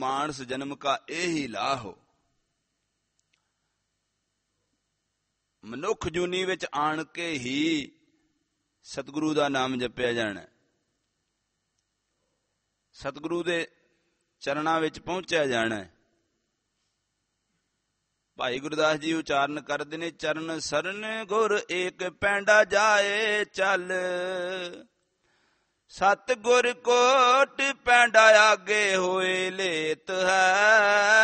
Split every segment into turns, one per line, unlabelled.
ਮਾਨਸ ਜਨਮ ਕਾ ਇਹੀ ਲਾਹੋ। ਮਨੁੱਖ ਜੂਨੀ ਵਿੱਚ ਆਣ ਕੇ ਹੀ ਸਤਿਗੁਰੂ ਦਾ ਨਾਮ ਜਪਿਆ ਜਾਣਾ, ਸਤਿਗੁਰੂ ਦੇ ਚਰਨਾਂ ਵਿੱਚ ਪਹੁੰਚਿਆ ਜਾਣਾ। ਭਾਈ ਗੁਰਦਾਸ ਜੀ ਉਚਾਰਨ ਕਰਦੇ ਨੇ, ਚਰਨ ਸਰਨ ਗੁਰ ਏਕ ਪੈਂਡਾ ਜਾਏ ਚੱਲ, ਸਤ ਗੁਰ ਕੋਟ ਪੈਂਡਾ ਆਗੇ ਹੋਏ ਲੇਤ ਹੈ।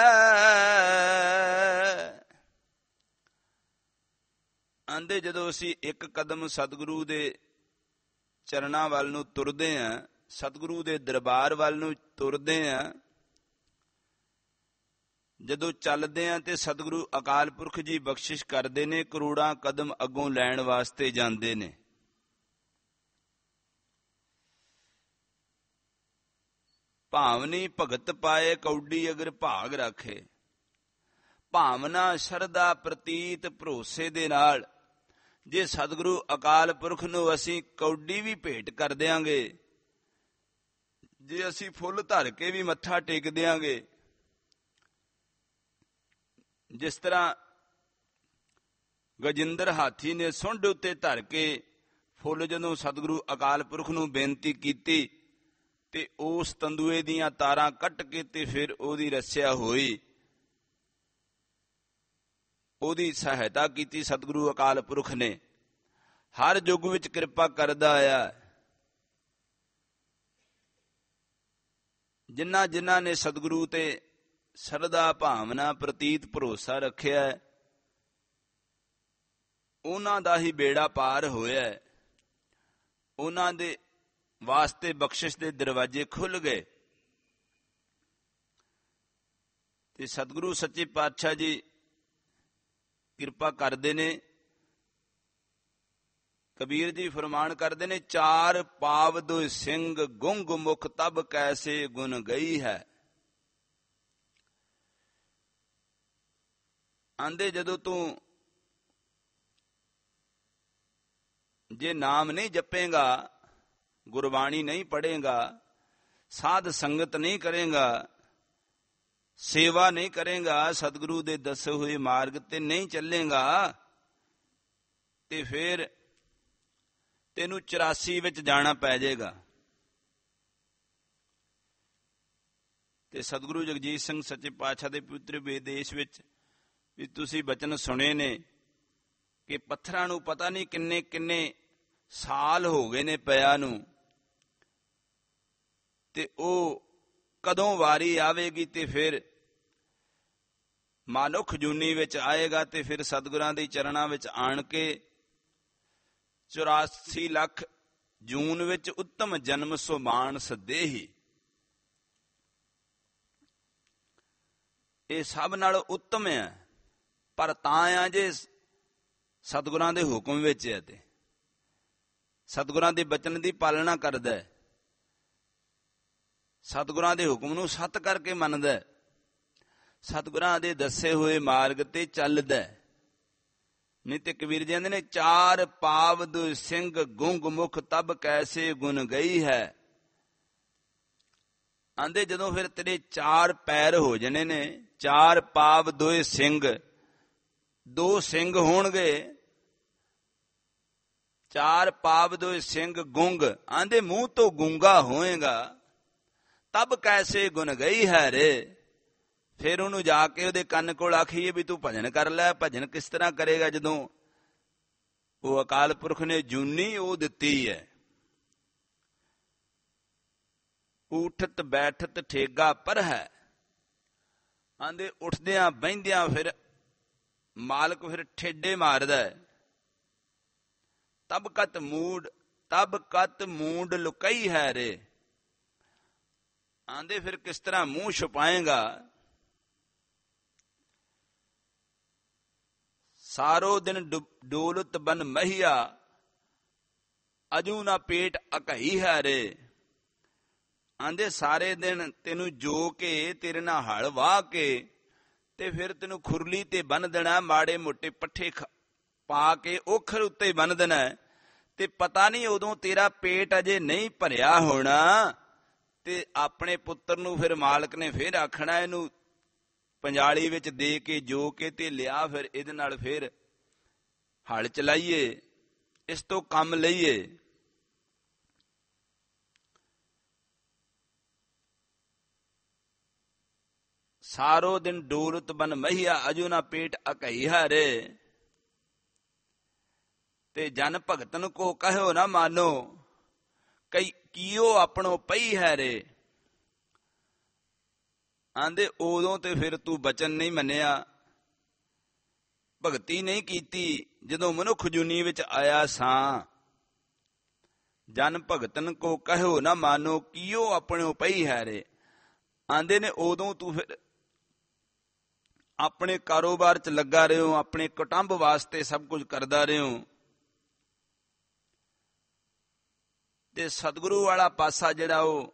ਆਂਦੇ ਜਦੋਂ ਅਸੀਂ ਇੱਕ ਕਦਮ ਸਤਿਗੁਰੂ ਦੇ ਚਰਨਾਂ ਵੱਲ ਨੂੰ ਤੁਰਦੇ ਹਾਂ, ਸਤਿਗੁਰੂ ਦੇ ਦਰਬਾਰ ਵੱਲ ਨੂੰ ਤੁਰਦੇ ਹਾਂ, ਜਦੋਂ ਚੱਲਦੇ ਹਾਂ ਤੇ ਸਤਿਗੁਰੂ ਅਕਾਲ ਪੁਰਖ ਜੀ ਬਖਸ਼ਿਸ਼ ਕਰਦੇ ਨੇ, ਕਰੋੜਾਂ ਕਦਮ ਅੱਗੋਂ ਲੈਣ ਵਾਸਤੇ ਜਾਂਦੇ ਨੇ। ਭਾਵਨੀ ਭਗਤ ਪਾਏ ਕੌਡੀ ਅਗਰ ਭਾਗ ਰੱਖੇ। ਭਾਵਨਾ, ਸ਼ਰਧਾ, ਪ੍ਰਤੀਤ, ਭਰੋਸੇ ਦੇ ਨਾਲ ਜੇ ਸਤਿਗੁਰੂ ਅਕਾਲ ਪੁਰਖ ਨੂੰ ਅਸੀਂ ਕੌਡੀ ਵੀ ਭੇਟ ਕਰ ਦਿਆਂਗੇ, ਜੇ ਅਸੀਂ ਫੁੱਲ ਧਰ ਕੇ ਵੀ ਮੱਥਾ ਟੇਕ ਦਿਆਂਗੇ, ਜਿਸ ਤਰ੍ਹਾਂ ਗਜਿੰਦਰ ਹਾਥੀ ਨੇ ਸੁੰਡ ਉੱਤੇ ਧਰ ਕੇ ਫੁੱਲ ਜਦੋਂ ਸਤਿਗੁਰੂ ਅਕਾਲ ਪੁਰਖ ਨੂੰ ਬੇਨਤੀ ਕੀਤੀ ਤੇ ਉਸ ਤੰਦੂਏ ਦੀਆਂ ਤਾਰਾਂ ਕੱਟ ਕੇ ਤੇ ਫਿਰ ਉਹਦੀ ਰੱਸਿਆ ਹੋਈ, ਉਹਦੀ ਸਹਾਇਤਾ ਕੀਤੀ ਸਤਿਗੁਰੂ ਅਕਾਲ ਪੁਰਖ ਨੇ। ਹਰ ਯੁੱਗ ਵਿੱਚ ਕਿਰਪਾ ਕਰਦਾ ਆਇਆ। ਜਿਨ੍ਹਾਂ ਜਿਨ੍ਹਾਂ ਨੇ ਸਤਿਗੁਰੂ ਤੇ ਸ਼ਰਧਾ, ਭਾਵਨਾ, ਪ੍ਰਤੀਤ, ਭਰੋਸਾ ਰੱਖਿਆ, ਉਹਨਾਂ ਦਾ ਹੀ ਬੇੜਾ ਪਾਰ ਹੋਇਆ। ਉਹਨਾਂ ਦੇ ਵਾਸਤੇ ਬਖਸ਼ਿਸ਼ ਦੇ ਦਰਵਾਜ਼ੇ ਖੁੱਲ ਗਏ। ਤੇ ਸਤਿਗੁਰੂ ਸੱਚੇ ਪਾਤਸ਼ਾਹ ਜੀ ਕਿਰਪਾ ਕਰਦੇ ਨੇ। ਕਬੀਰ ਜੀ ਫਰਮਾਨ ਕਰਦੇ ਨੇ, ਚਾਰ ਪਾਵ ਦੁਇ ਸਿੰਘ ਗੁੰਗ ਮੁਖ ਤਬ ਕੈਸੇ ਗੁਣ ਗਈ ਹੈ। ਆਂਦੇ ਜਦੋਂ ਤੂੰ ਜੇ ਨਾਮ ਨਹੀਂ ਜਪੇਗਾ, ਗੁਰਬਾਣੀ ਨਹੀਂ ਪੜ੍ਹੇਗਾ, ਸਾਧ ਸੰਗਤ ਨਹੀਂ ਕਰੇਗਾ, ਸੇਵਾ ਨਹੀਂ ਕਰੇਗਾ, ਸਤਿਗੁਰੂ ਦੇ ਦੱਸੇ ਹੋਏ ਮਾਰਗ ਤੇ ਨਹੀਂ ਚੱਲੇਗਾ, ਤੇ ਫਿਰ ਤੈਨੂੰ 84 ਵਿੱਚ ਜਾਣਾ ਪੈ ਜਾਏਗਾ। ਤੇ ਸਤਿਗੁਰੂ ਜਗਜੀਤ ਸਿੰਘ ਸੱਚੇ ਪਾਤਸ਼ਾਹ ਦੇ ਪਵਿੱਤਰ ਵਿਦੇਸ਼ ਵਿੱਚ ਵੀ ਤੁਸੀਂ ਬਚਨ ਸੁਣੇ ਨੇ ਕਿ ਪੱਥਰਾਂ ਨੂੰ ਪਤਾ ਨਹੀਂ ਕਿੰਨੇ ਕਿੰਨੇ ਸਾਲ ਹੋ ਗਏ ਨੇ ਪਿਆ ਨੂੰ, ਤੇ ਉਹ ਕਦੋਂ ਵਾਰੀ ਆਵੇਗੀ ਤੇ ਫਿਰ ਮਨੁੱਖ ਜੂਨੀ ਵਿੱਚ ਆਏਗਾ ਤੇ ਫਿਰ ਸਤਿਗੁਰਾਂ ਦੇ ਚਰਨਾਂ ਵਿੱਚ ਆਣ ਕੇ 84 ਲੱਖ ਜੂਨ ਵਿੱਚ ਉੱਤਮ ਜਨਮ ਸੋ ਮਾਨਸ ਦੇਹੀ। ਇਹ ਸਭ ਨਾਲੋਂ ਉੱਤਮ ਹੈ, ਪਰ ਤਾਂ ਆ ਜੇ ਸਤਿਗੁਰਾਂ ਦੇ ਹੁਕਮ ਵਿੱਚ ਹੈ ਤੇ ਸਤਿਗੁਰਾਂ ਦੇ ਬਚਨ ਦੀ ਪਾਲਣਾ ਕਰਦਾ ਹੈ, ਸਤਿਗੁਰਾਂ ਦੇ ਹੁਕਮ ਨੂੰ ਸੱਤ ਕਰਕੇ ਮੰਨਦਾ ਹੈ, ਸਤਿਗੁਰਾਂ ਦੇ ਦੱਸੇ ਹੋਏ ਮਾਰਗ ਤੇ ਚੱਲਦਾ। ਨਹੀਂ ਤੇ ਕਬੀਰ ਜੀ ਕਹਿੰਦੇ ਨੇ, ਚਾਰ ਪਾਵ ਦੁਇ ਸਿੰਘ ਗੁੰਗ ਮੁਖ ਤਬ ਕੈਸੇ ਗੁਣ ਗਈ ਹੈ। ਆਂਦੇ ਜਦੋਂ ਫਿਰ ਤੇਰੇ ਚਾਰ ਪੈਰ ਹੋ ਜਾਣੇ ਨੇ, ਚਾਰ ਪਾਵ ਦੋਏ ਸਿੰਘ, ਦੋ ਸਿੰਘ ਹੋਣਗੇ, ਚਾਰ ਪਾਵ ਦੋਏ ਸਿੰਘ ਗੁੰਗ, ਆਂਦੇ ਮੂੰਹ ਤੋਂ ਗੂੰਗਾ ਹੋਏਗਾ, ਤਬ ਕੈਸੇ ਗੁਣ ਗਈ ਹੈ ਰੇ। ਫਿਰ ਉਹਨੂੰ ਜਾ ਕੇ ਉਹਦੇ ਕੰਨ ਕੋਲ ਆਖੀਏ ਵੀ ਤੂੰ ਭਜਨ ਕਰ ਲੈ। ਭਜਨ ਕਿਸ ਤਰ੍ਹਾਂ ਕਰੇਗਾ ਜਦੋਂ ਉਹ ਅਕਾਲ ਪੁਰਖ ਨੇ ਜੂਨੀ ਉਹ ਦਿੱਤੀ ਹੈ। ਉਠਤ ਬੈਠਤ ਠੇਗਾ ਪਰ ਹੈ, ਆਂਦੇ ਉੱਠਦਿਆਂ ਬਹਿੰਦਿਆਂ ਫਿਰ ਮਾਲਕ ਫਿਰ ਠੇਡੇ ਮਾਰਦਾ। ਤਬ ਕਤ ਮੂਡ ਲੁਕਈ ਹੈ ਰੇ। ਆਂਦੇ ਫਿਰ ਕਿਸ ਤਰ੍ਹਾਂ ਮੂੰਹ ਛੁਪਾਏਗਾ। ਸਾਰੋ ਦਿਨ ਡੋਲਤ ਬਨ ਮਹੀਆ, ਅਜੂ ਨਾ ਪੇਟ ਅਕਈ ਹੈ ਰੇ। ਆਂਦੇ ਸਾਰੇ ਦਿਨ ਤੈਨੂੰ ਜੋ ਕੇ ਤੇਰੇ ਨਾਲ ਹਲ ਵਾਹ ਕੇ ਤੇ ਫਿਰ ਤੈਨੂੰ ਖੁਰਲੀ ਤੇ ਬੰਨ ਦੇਣਾ, ਮਾੜੇ ਮੋਟੇ ਪੱਠੇ ਪਾ ਕੇ ਔਖਰ ਉੱਤੇ ਬੰਨ ਦੇਣਾ, ਤੇ ਪਤਾ ਨਹੀਂ ਉਦੋਂ ਤੇਰਾ ਪੇਟ ਅਜੇ ਨਹੀਂ ਭਰਿਆ ਹੋਣਾ ਤੇ ਆਪਣੇ ਪੁੱਤਰ ਨੂੰ ਫਿਰ ਮਾਲਕ ਨੇ ਫਿਰ ਆਖਣਾ ਇਹਨੂੰ ਪੰਜਾਲੀ ਵਿੱਚ ਦੇ ਕੇ ਜੋ ਕੇ ਤੇ ਲਿਆ, ਫਿਰ ਇਹਦੇ ਨਾਲ ਫਿਰ ਹਲ ਚਲਾਈਏ, ਇਸ ਤੋਂ ਕੰਮ ਲਈਏ। ਸਾਰੋ ਦਿਨ ਡੋਲਤ ਬਨ ਮਹੀਆ, ਅਜੂ ਨਾ ਪੇਟ ਅਕਈ ਹਰੇ। ਤੇ ਜਨ ਭਗਤਨ ਕੋ ਕਹਿਓ ਨਾ ਮਾਨੋ, ਕਈ ਕੀਓ ਆਪਣੋ ਪਈ ਹੈ ਰੇ। ਆਂਦੇ ਉਦੋਂ ਤੇ ਫਿਰ ਤੂੰ ਬਚਨ ਨਹੀਂ ਮੰਨਿਆ, ਭਗਤੀ ਨਹੀਂ ਕੀਤੀ ਜਦੋਂ ਮਨੁੱਖ ਜੂਨੀ ਵਿੱਚ ਆਇਆ ਸਾਂ। ਜਨ ਭਗਤਨ ਕੋ ਕਹਿਓ ਨਾ ਮਾਨੋ, ਕੀਓ ਆਪਣੋ ਪਈ ਹੈ ਰੇ। ਆਂਦੇ ਨੇ ਉਦੋਂ ਤੂੰ ਫਿਰ ਆਪਣੇ ਕਾਰੋਬਾਰ 'ਚ ਲੱਗਾ ਰਿਹੋ, ਆਪਣੇ ਕੁਟੁੰਬ ਵਾਸਤੇ ਸਭ ਕੁਝ ਕਰਦਾ ਰਿਹੋ, ਤੇ ਸਤਿਗੁਰੂ ਵਾਲਾ ਪਾਸਾ ਜਿਹੜਾ ਉਹ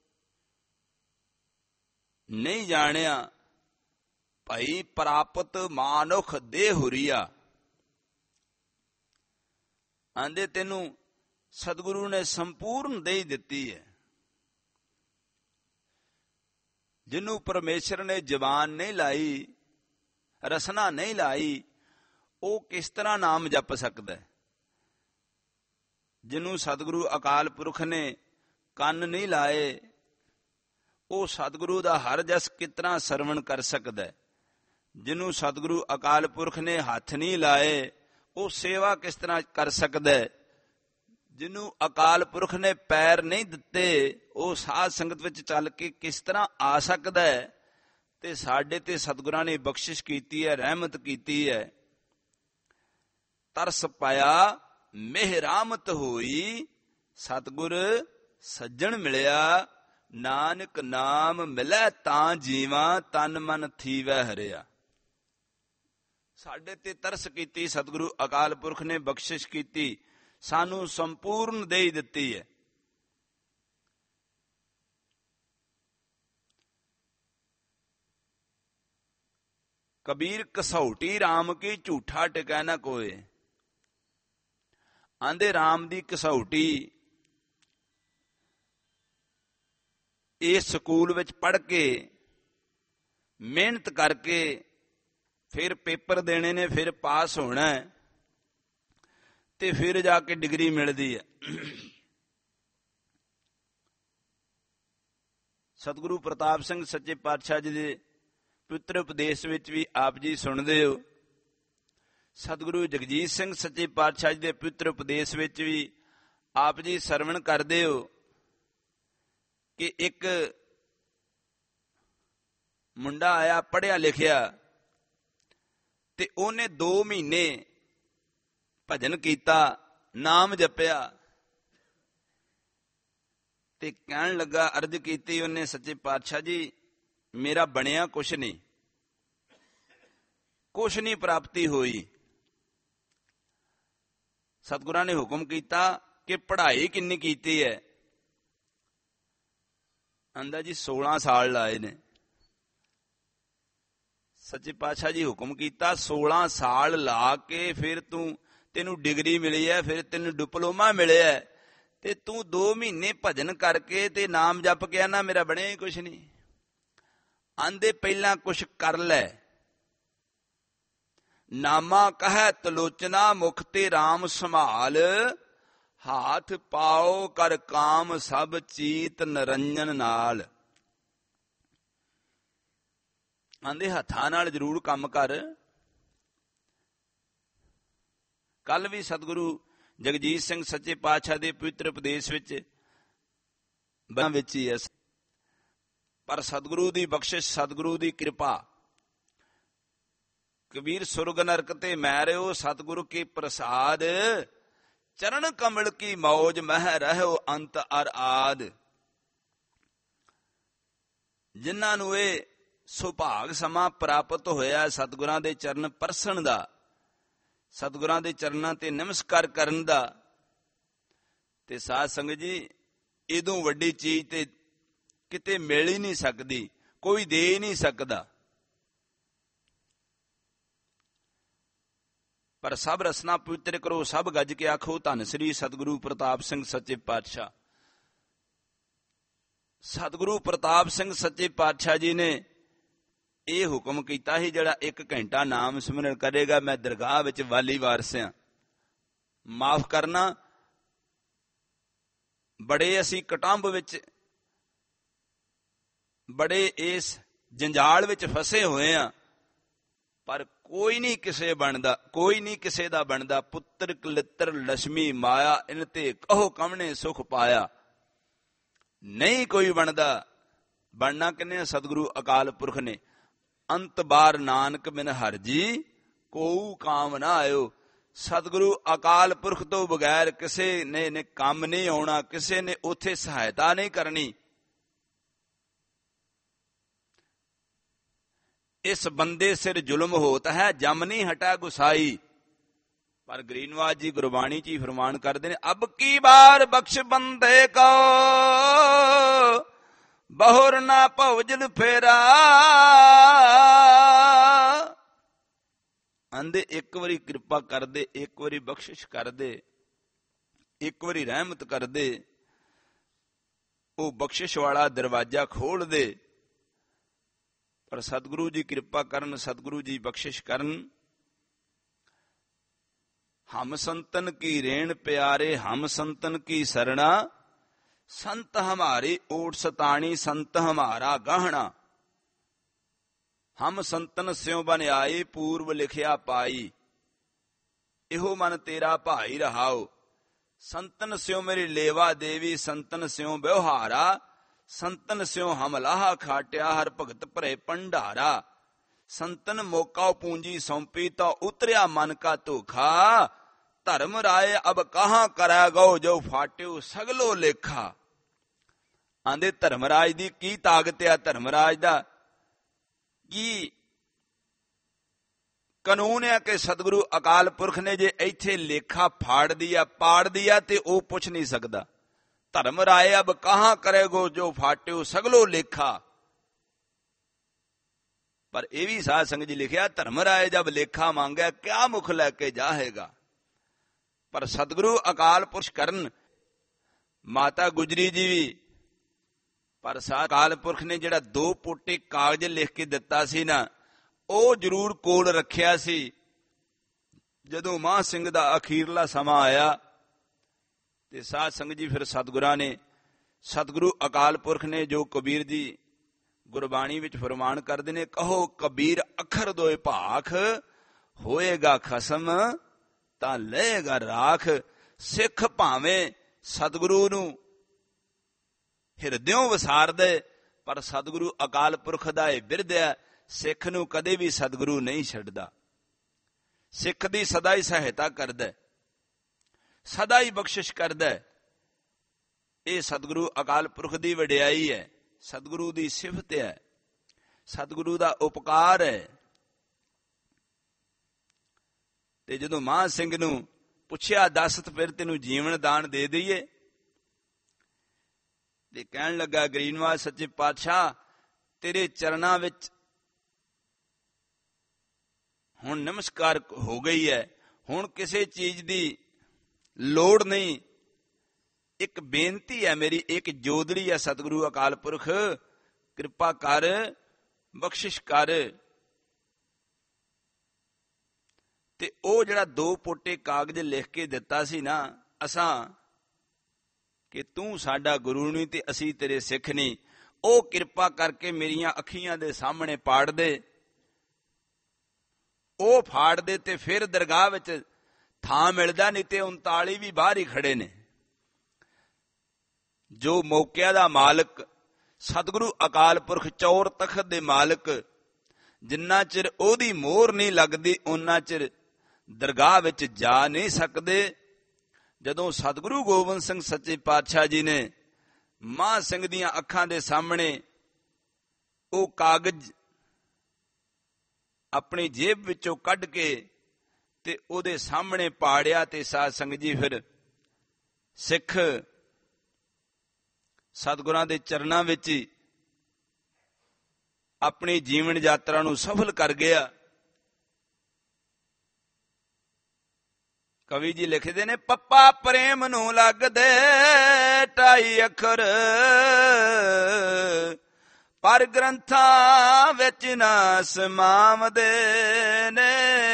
ਨਹੀਂ ਜਾਣਿਆ। ਭਾਈ ਪ੍ਰਾਪਤ ਮਾਨੁਖ ਦੇ ਹੁਰੀਆ। ਆਂਦੇ ਤੈਨੂੰ ਸਤਿਗੁਰੂ ਨੇ ਸੰਪੂਰਨ ਦੇਹ ਦਿੱਤੀ ਹੈ। ਜਿਹਨੂੰ ਪਰਮੇਸ਼ਰ ਨੇ ਜ਼ਬਾਨ ਨਹੀਂ ਲਾਈ, ਰਸਨਾ ਨਹੀਂ ਲਾਈ, ਉਹ ਕਿਸ ਤਰ੍ਹਾਂ ਨਾਮ ਜਪ ਸਕਦਾ? ਜਿਹਨੂੰ ਸਤਿਗੁਰੂ ਅਕਾਲ ਪੁਰਖ ਨੇ ਕੰਨ ਨਹੀਂ ਲਾਏ, ਉਹ ਸਤਿਗੁਰੂ ਦਾ ਹਰ ਜਸ ਕਿਸ ਤਰ੍ਹਾਂ ਸਰਵਣ ਕਰ ਸਕਦਾ? ਜਿਹਨੂੰ ਸਤਿਗੁਰੂ ਅਕਾਲ ਪੁਰਖ ਨੇ ਹੱਥ ਨਹੀਂ ਲਾਏ, ਉਹ ਸੇਵਾ ਕਿਸ ਤਰ੍ਹਾਂ ਕਰ ਸਕਦਾ? ਜਿਹਨੂੰ ਅਕਾਲ ਪੁਰਖ ਨੇ ਪੈਰ ਨਹੀਂ ਦਿੱਤੇ, ਉਹ ਸਾਧ ਸੰਗਤ ਵਿੱਚ ਚੱਲ ਕੇ ਕਿਸ ਤਰ੍ਹਾਂ ਆ ਸਕਦਾ ਹੈ? ਤੇ ਸਾਡੇ ਤੇ ਸਤਿਗੁਰਾਂ ਨੇ ਬਖਸ਼ਿਸ਼ ਕੀਤੀ ਹੈ, ਰਹਿਮਤ ਕੀਤੀ ਹੈ। ਤਰਸ ਪਾਇਆ ਮਿਹਰਾਮਤ ਹੋਈ, ਸਤਿਗੁਰ ਸੱਜਣ ਮਿਲਿਆ, ਨਾਨਕ ਨਾਮ ਮਿਲੈ ਤਾਂ ਜੀਵਾਂ, ਤਨ ਮਨ ਥੀਵੈ ਹਰਿਆ। ਸਾਡੇ ਤੇ ਤਰਸ ਕੀਤੀ ਸਤਿਗੁਰੂ ਅਕਾਲ ਪੁਰਖ ਨੇ, ਬਖਸ਼ਿਸ਼ ਕੀਤੀ, ਸਾਨੂੰ ਸੰਪੂਰਨ ਦੇਈ ਦਿੱਤੀ ਹੈ। ਕਬੀਰ ਕਸੌਟੀ ਰਾਮ ਕੀ, ਝੂਠਾ ਟਿਕੈ ਨਾ ਕੋਏ। ਆਂਦੇ ਰਾਮ ਦੀ ਕਸੌਟੀ ਇਸ ਸਕੂਲ ਵਿੱਚ ਪੜ੍ਹ ਕੇ ਮਿਹਨਤ ਕਰਕੇ ਫਿਰ ਪੇਪਰ ਦੇਣੇ ਨੇ, ਫਿਰ ਪਾਸ ਹੋਣਾ ਤੇ ਫਿਰ ਜਾ ਕੇ ਡਿਗਰੀ ਮਿਲਦੀ ਹੈ। ਸਤਿਗੁਰੂ ਪ੍ਰਤਾਪ ਸਿੰਘ ਸੱਚੇ ਪਾਤਸ਼ਾਹ ਜੀ ਦੇ ਪਵਿੱਤਰ ਉਪਦੇਸ਼ ਵਿੱਚ ਵੀ ਆਪ ਜੀ ਸੁਣਦੇ ਹੋ। ਸਤਿਗੁਰੂ ਜਗਜੀਤ ਸਿੰਘ ਸੱਚੇ ਪਾਤਸ਼ਾਹ ਜੀ ਦੇ ਪਵਿੱਤਰ ਉਪਦੇਸ਼ ਵਿੱਚ ਵੀ ਆਪ ਜੀ ਸਰਵਣ ਕਰਦੇ ਹੋ ਕਿ ਇੱਕ ਮੁੰਡਾ ਆਇਆ ਪੜ੍ਹਿਆ ਲਿਖਿਆ, ਤੇ ਉਹਨੇ 2 ਮਹੀਨੇ ਭਜਨ ਕੀਤਾ, ਨਾਮ ਜਪਿਆ, ਤੇ ਕਹਿਣ ਲੱਗਾ, ਅਰਜ਼ ਕੀਤੀ ਉਹਨੇ, ਸੱਚੇ ਪਾਤਸ਼ਾਹ ਜੀ ਮੇਰਾ ਬਣਿਆ ਕੁਛ ਨਹੀਂ, ਕੁਛ ਨਹੀਂ ਪ੍ਰਾਪਤੀ ਹੋਈ। ਸਤਿਗੁਰਾਂ ਨੇ ਹੁਕਮ ਕੀਤਾ ਕਿ ਪੜ੍ਹਾਈ ਕਿੰਨੀ ਕੀਤੀ ਹੈ? ਆਂਦਾ ਜੀ 16 ਸਾਲ ਲਾਏ ਨੇ। ਸੱਚੇ ਪਾਤਸ਼ਾਹ ਜੀ ਹੁਕਮ ਕੀਤਾ 16 ਸਾਲ ਲਾ ਕੇ ਫਿਰ ਤੈਨੂੰ ਡਿਗਰੀ ਮਿਲੀ ਹੈ, ਫਿਰ ਤੈਨੂੰ ਡਿਪਲੋਮਾ ਮਿਲਿਆ, ਤੇ ਤੂੰ 2 ਮਹੀਨੇ ਭਜਨ ਕਰਕੇ ਤੇ ਨਾਮ ਜਪ ਕੇ ਨਾ ਮੇਰਾ ਬਣਿਆ ਹੀ ਕੁਛ ਨਹੀਂ। ਆਂਦੇ ਪਹਿਲਾਂ ਕੁਛ ਕਰ ਲੈ। ਨਾਮਾ ਕਹੈ ਤਲੋਚਨਾ, ਮੁਖ ਤੇ ਰਾਮ ਸੰਭਾਲ, ਹਾਥ ਪਾਓ ਕਰ ਕਾਮ ਸਭ ਚੀਤ ਨਿਰੰਜਨ ਨਾਲ। ਆਂਦੇ ਹੱਥਾਂ ਨਾਲ ਜ਼ਰੂਰ ਕੰਮ ਕਰ। ਕੱਲ ਵੀ ਸਤਿਗੁਰੂ ਜਗਜੀਤ ਸਿੰਘ ਸੱਚੇ ਪਾਤਸ਼ਾਹ ਦੇ ਪਵਿੱਤਰ ਉਪਦੇਸ਼ ਵਿੱਚ ਹੀ ਹੈ, ਪਰ ਸਤਿਗੁਰੂ ਦੀ ਬਖਸ਼ਿਸ਼, ਸਤਿਗੁਰੂ ਦੀ ਕਿਰਪਾ। ਕਬੀਰ ਸੁਰਗ ਨਰਕ ਤੇ ਮੈਰਿਓ, ਸਤਿਗੁਰੂ ਕੀ ਪ੍ਰਸਾਦ, ਚਰਨ ਕਮਲ ਕੀ ਮੌਜ ਮਹਿ ਰਹਿਓ ਅੰਤ ਅਰ ਆਦ। ਜਿਨ੍ਹਾਂ ਨੂੰ ਇਹ ਸੁਭਾਗ ਸਮਾਂ ਪ੍ਰਾਪਤ ਹੋਇਆ ਸਤਿਗੁਰਾਂ ਦੇ ਚਰਨ ਪਰਸਣ ਦਾ, ਸਤਿਗੁਰਾਂ ਦੇ ਚਰਨਾਂ ਤੇ ਨਮਸਕਾਰ ਕਰਨ ਦਾ, ਤੇ ਸਾਧ ਸੰਗਤ ਜੀ ਇਦੋਂ ਵੱਡੀ ਚੀਜ਼ ਤੇ ਕਿਤੇ ਮਿਲ ਹੀ ਨਹੀਂ ਸਕਦੀ, ਕੋਈ ਦੇ ਹੀ ਨਹੀਂ ਸਕਦਾ। ਪਰ ਸਭ ਰਸਨਾ ਪਵਿੱਤਰ ਕਰੋ, ਸਭ ਗੱਜ ਕੇ ਆਖੋ ਧੰਨ ਸ੍ਰੀ ਸਤਿਗੁਰੂ ਪ੍ਰਤਾਪ ਸਿੰਘ ਸੱਚੇ ਪਾਤਸ਼ਾਹ। ਸਤਿਗੁਰੂ ਪ੍ਰਤਾਪ ਸਿੰਘ ਸੱਚੇ ਪਾਤਸ਼ਾਹ ਜੀ ਨੇ ਇਹ ਹੁਕਮ ਕੀਤਾ ਸੀ, ਜਿਹੜਾ 1 ਘੰਟਾ ਨਾਮ ਸਿਮਰਨ ਕਰੇਗਾ ਮੈਂ ਦਰਗਾਹ ਵਿੱਚ ਵਾਲੀ ਵਾਰਸ ਹਾਂ। ਮਾਫ ਕਰਨਾ, ਬੜੇ ਅਸੀਂ ਕਟੰਬ ਵਿੱਚ, ਬੜੇ ਇਸ ਜੰਜਾਲ ਵਿੱਚ ਫਸੇ ਹੋਏ ਆ, ਪਰ ਕੋਈ ਨਹੀਂ ਕਿਸੇ ਬਣਦਾ, ਕੋਈ ਨਹੀਂ ਕਿਸੇ ਦਾ ਬਣਦਾ। ਪੁੱਤਰ ਕਲਿੱਤਰ ਲక్ష్ਮੀ ਮਾਇਆ, ਇਨ ਤੇ ਕਹੋ ਕਮਣੇ ਸੁਖ ਪਾਇਆ। ਨਹੀਂ ਕੋਈ ਬਣਦਾ। ਬਣਨਾ ਕਿੰਨੇ? ਸਤਿਗੁਰੂ ਅਕਾਲ ਪੁਰਖ ਨੇ। ਅੰਤ ਬਾਰ ਨਾਨਕ ਬਿਨ ਹਰਿ ਜੀ ਕੋਊ ਕਾਮ ਨਾ ਆਇਓ। ਸਤਿਗੁਰੂ ਅਕਾਲ ਪੁਰਖ ਤੋਂ ਬਗੈਰ ਕਿਸੇ ਨੇ ਕੰਮ ਨਹੀਂ ਆਉਣਾ, ਕਿਸੇ ਨੇ ਉੱਥੇ ਸਹਾਇਤਾ ਨਹੀਂ ਕਰਨੀ। ਇਸ ਬੰਦੇ ਸਿਰ ਜ਼ੁਲਮ ਹੋਤ ਹੈ, ਜਮ ਨਹੀਂ ਹਟਾ ਗੁਸਾਈ। ਪਰ ਗਰੀਨਵਾਸ ਜੀ ਗੁਰਬਾਣੀ ਚ ਹੀ ਫਰਮਾਨ ਕਰਦੇ ਨੇ, ਅਬ ਕੀ ਬਾਰ ਬਖਸ਼ ਬੰਦੇ ਕੋ ਬਹੁਰ ਨਾ ਭਵਜਲ ਫੇਰਾ। ਆਂਦੇ ਇੱਕ ਵਾਰੀ ਕਿਰਪਾ ਕਰਦੇ, ਇੱਕ ਵਾਰੀ ਬਖਸ਼ਿਸ਼ ਕਰਦੇ, ਇੱਕ ਵਾਰੀ ਰਹਿਮਤ ਕਰਦੇ, ਉਹ ਬਖਸ਼ਿਸ਼ ਵਾਲਾ ਦਰਵਾਜ਼ਾ ਖੋਲ ਦੇ। ਪਰ ਸਤਿਗੁਰੂ ਜੀ ਕਿਰਪਾ ਕਰਨ, ਸਤਿਗੁਰੂ ਜੀ ਬਖਸ਼ਿਸ਼ ਕਰਨ। ਹਮ ਸੰਤਨ ਕੀ ਰੇਣ ਪਿਆਰੇ, ਹਮ ਸੰਤਨ ਕੀ ਸਰਣਾ, ਸੰਤ ਹਮਾਰੀ ਓਟ ਸਤਾਣੀ, ਸੰਤ ਹਮਾਰਾ ਗਹਿਣਾ। ਹਮ ਸੰਤਨ ਸਿਉ ਬਨ ਆਏ, ਪੂਰਵ ਲਿਖਿਆ ਪਾਈ, ਇਹੋ ਮਨ ਤੇਰਾ ਭਾਈ ਰਹਾਓ। ਸੰਤਨ ਸਿਉ ਮੇਰੀ ਲੇਵਾ ਦੇਵੀ, ਸੰਤਨ ਸਿਉ ਵਿਵਹਾਰਾ, ਸੰਤਨ ਸਿਉ ਹਮ ਲਾਹਾ ਖਾਟਿਆ, ਹਰ ਭਗਤ ਭਰੇ ਭੰਡਾਰਾ। ਸੰਤਨ ਮੌਕਾ ਪੂੰਜੀ ਸੌਂਪੀ, ਤਾਂ ਉਤਰਿਆ ਮਨ ਕਾ ਧੋਖਾ। ਧਰਮ ਰਾਏ ਅਬ ਕਹਾਂ ਕਰੈ ਗੋ, ਜੋ ਫਾਟਿਓ ਸਗਲੋ ਲੇਖਾ। ਆਂਦੇ ਧਰਮਰਾਜ ਦੀ ਕੀ ਤਾਕਤ ਆ, ਧਰਮਰਾਜ ਦਾ ਕੀ ਕਾਨੂੰਨ ਹੈ ਕਿ ਸਤਿਗੁਰੂ ਅਕਾਲ ਪੁਰਖ ਨੇ ਜੇ ਇੱਥੇ ਲੇਖਾ ਫਾੜ ਦਿਆ, ਪਾੜ ਦਿਆ, ਤੇ ਉਹ ਪੁੱਛ ਨਹੀਂ ਸਕਦਾ। ਧਰਮ ਰਾਏ ਅਬ ਕਹਾਂ ਕਰੇਗੋ, ਜੋ ਫਾਟਿਓ ਸਗਲੋ ਲੇਖਾ। ਪਰ ਇਹ ਵੀ ਸਾਧ ਸੰਗਤ ਜੀ ਲਿਖਿਆ, ਧਰਮ ਰਾਏ ਜਬ ਲੇਖਾ ਮੰਗਿਆ, ਕਿਆ ਮੁਖ ਲੈ ਕੇ ਜਾਹੇਗਾ। ਪਰ ਸਤਿਗੁਰੂ ਅਕਾਲ ਪੁਰਖ ਕਰਨ, ਮਾਤਾ ਗੁਜਰੀ ਜੀ ਵੀ, ਪਰ ਅਕਾਲ ਪੁਰਖ ਨੇ ਜਿਹੜਾ 2 ਪੋਟੇ ਕਾਗਜ਼ ਲਿਖ ਕੇ ਦਿੱਤਾ ਸੀ ਨਾ, ਉਹ ਜ਼ਰੂਰ ਕੋਲ ਰੱਖਿਆ ਸੀ। ਜਦੋਂ ਮਾਹ ਸਿੰਘ ਦਾ ਅਖੀਰਲਾ ਸਮਾਂ ਆਇਆ ਤੇ ਸਾਧ ਸੰਗਤ ਜੀ ਫਿਰ ਸਤਿਗੁਰਾਂ ਨੇ, ਸਤਿਗੁਰੂ ਅਕਾਲ ਪੁਰਖ ਨੇ ਜੋ ਕਬੀਰ ਜੀ ਗੁਰਬਾਣੀ ਵਿੱਚ ਫਰਮਾਨ ਕਰਦੇ ਨੇ, ਕਹੋ ਕਬੀਰ ਅੱਖਰ ਦੋਏ ਭਾਖ, ਹੋਏਗਾ ਖਸਮ ਤਾਂ ਲਏਗਾ ਰਾਖ। ਸਿੱਖ ਭਾਵੇਂ ਸਤਿਗੁਰੂ ਨੂੰ ਹਿਰਦਿਓਂ ਵਸਾਰਦੇ, ਪਰ ਸਤਿਗੁਰੂ ਅਕਾਲ ਪੁਰਖ ਦਾ ਇਹ ਬਿਰਧ ਹੈ, ਸਿੱਖ ਨੂੰ ਕਦੇ ਵੀ ਸਤਿਗੁਰੂ ਨਹੀਂ ਛੱਡਦਾ। ਸਿੱਖ ਦੀ ਸਦਾ ਹੀ ਸਹਾਇਤਾ ਕਰਦਾ, ਸਦਾ ਹੀ ਬਖਸ਼ਿਸ਼ ਕਰਦਾ। ਇਹ ਸਤਿਗੁਰੂ ਅਕਾਲ ਪੁਰਖ ਦੀ ਵਡਿਆਈ ਹੈ, ਸਤਿਗੁਰੂ ਦੀ ਸਿਫਤ ਹੈ, ਸਤਿਗੁਰੂ ਦਾ ਉਪਕਾਰ ਹੈ। ਤੇ ਜਦੋਂ ਮਾਨ ਸਿੰਘ ਨੂੰ ਪੁੱਛਿਆ, ਦੱਸ ਫਿਰ ਤੈਨੂੰ ਜੀਵਨ ਦਾਨ ਦੇ ਦਈਏ, ਤੇ ਕਹਿਣ ਲੱਗਾ, ਗਰੀਨਵਾਸ ਸੱਚੇ ਪਾਤਸ਼ਾਹ ਤੇਰੇ ਚਰਨਾਂ ਵਿੱਚ ਹੁਣ ਨਮਸਕਾਰ ਹੋ ਗਈ ਹੈ, ਹੁਣ ਕਿਸੇ ਚੀਜ਼ ਦੀ ਲੋੜ ਨਹੀਂ। ਇੱਕ ਬੇਨਤੀ ਹੈ ਮੇਰੀ, ਇੱਕ ਜੋਦੜੀ ਹੈ, ਸਤਿਗੁਰੂ ਅਕਾਲ ਪੁਰਖ ਕਿਰਪਾ ਕਰ, ਬਖਸ਼ਿਸ਼ ਕਰ। ਤੇ ਉਹ ਜਿਹੜਾ 2 ਪੋਟੇ ਕਾਗਜ਼ ਲਿਖ ਕੇ ਦਿੱਤਾ ਸੀ ਨਾ, ਅਸਾਂ ਕਿ ਤੂੰ ਸਾਡਾ ਗੁਰੂ ਨਹੀਂ ਤੇ ਅਸੀਂ ਤੇਰੇ ਸਿੱਖ ਨਹੀਂ, ਉਹ ਕਿਰਪਾ ਕਰਕੇ ਮੇਰੀਆਂ ਅੱਖੀਆਂ ਦੇ ਸਾਹਮਣੇ ਪਾੜ ਦੇ। ਉਹ ਫਾੜ ਦੇ ਤੇ ਫਿਰ ਦਰਗਾਹ ਵਿੱਚ ਥਾਂ ਮਿਲਦਾ, ਨਹੀਂ ਤੇ 39 ਵੀ ਬਾਹਰ ਹੀ ਖੜੇ ਨੇ। ਜੋ ਮੌਕਿਆਂ ਦਾ ਮਾਲਕ ਸਤਿਗੁਰੂ ਅਕਾਲ ਪੁਰਖ, ਚੌਰ ਤਖਤ ਦੇ ਮਾਲਕ, ਜਿੰਨਾ ਚਿਰ ਉਹਦੀ ਮੋਹਰ ਨਹੀਂ ਲੱਗਦੀ ਉਹਨਾਂ ਚਿਰ ਦਰਗਾਹ ਵਿੱਚ ਜਾ ਨਹੀਂ ਸਕਦੇ। ਜਦੋਂ ਸਤਿਗੁਰੂ ਗੋਬਿੰਦ ਸਿੰਘ ਸੱਚੇ ਪਾਤਸ਼ਾਹ ਜੀ ਨੇ ਮਾਹ ਸਿੰਘ ਦੀਆਂ ਅੱਖਾਂ ਦੇ ਸਾਹਮਣੇ ਉਹ ਕਾਗਜ਼ ਆਪਣੀ ਜੇਬ ਵਿੱਚੋਂ ਕੱਢ ਕੇ ਤੇ ਉਹਦੇ ਸਾਹਮਣੇ ਪਾੜਿਆ, ਤੇ ਸਾਧ ਸੰਗਤ ਜੀ ਫਿਰ ਸਿੱਖ ਸਤਿਗੁਰਾਂ ਦੇ ਚਰਨਾਂ ਵਿੱਚ ਹੀ ਆਪਣੀ ਜੀਵਨ ਯਾਤਰਾ ਨੂੰ ਸਫਲ ਕਰ ਗਿਆ। ਕਵੀ ਜੀ ਲਿਖਦੇ ਨੇ, ਪੱਪਾ ਪ੍ਰੇਮ ਨੂੰ ਲੱਗਦੇ 2.5 ਅੱਖਰ, ਪਰ ਗ੍ਰੰਥਾਂ ਵਿੱਚ ਨਾ ਸਮਾਵਦੇ ਨੇ।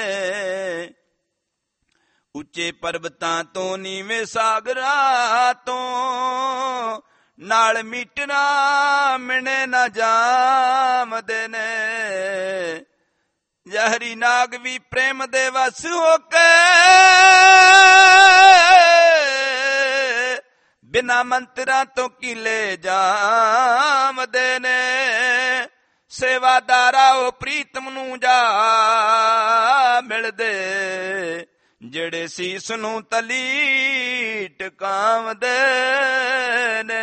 ਉੱਚੇ ਪਰਬਤਾਂ ਤੋਂ ਨੀਵੇਂ ਸਾਗਰਾਂ ਤੋਂ, ਨਾਲ ਮੀਟਣਾ ਮਿਣੇ ਨਾ ਜਾਮਦੇ ਨੇ। ਜ਼ਹਿਰੀ ਨਾਗ ਵੀ ਪ੍ਰੇਮ ਦੇ ਵਸ ਹੋ ਕੇ, ਬਿਨਾ ਮੰਤਰਾਂ ਤੋਂ ਕੀਲੇ ਜਾਮਦੇ ਨੇ। ਸੇਵਾਦਾਰਾ ਉਹ ਪ੍ਰੀਤਮ ਨੂੰ ਜਾ ਮਿਲਦੇ, ਜਿਹੜੇ ਸੀਸ ਨੂੰ ਤਲੀ ਟਿਕਾਵਦੇ ਨੇ।